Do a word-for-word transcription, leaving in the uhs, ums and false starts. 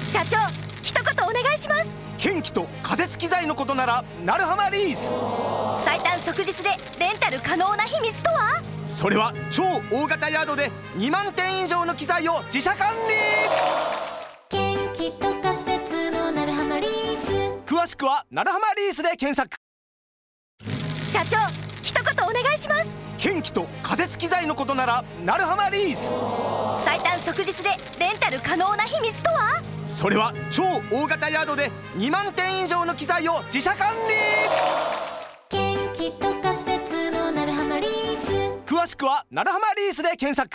社長、一言お願いします。 剣気と仮設機材のことなら鳴浜リース。 最短即日でレンタル可能な秘密とは？ それは超大型ヤードでにまんてん以上の機材を自社管理。 剣気と仮設の鳴浜リース。 詳しくは鳴浜リースで検索。 社長、一言お願いします。 剣気と仮設機材のことなら鳴浜リース。 最短即日でレンタル可能な秘密とは？ それは超大型ヤードでにまんてん以上の機材を自社管理。 剣気と仮設の鳴浜リース。 詳しくは鳴浜リースで検索。